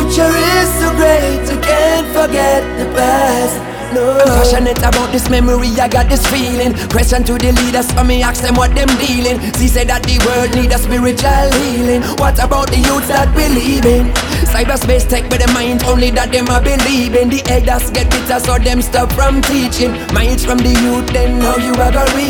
future is so great, you can't forget the past. No. I'm passionate about this memory, I got this feeling. Question to the leaders, for me ask them what them dealing. See say that the world need a spiritual healing. What about the youths that believe in cyberspace tech with the mind only that them a believe in? The elders get bitter so them stop from teaching. Minds from the youth, then how you are gonna read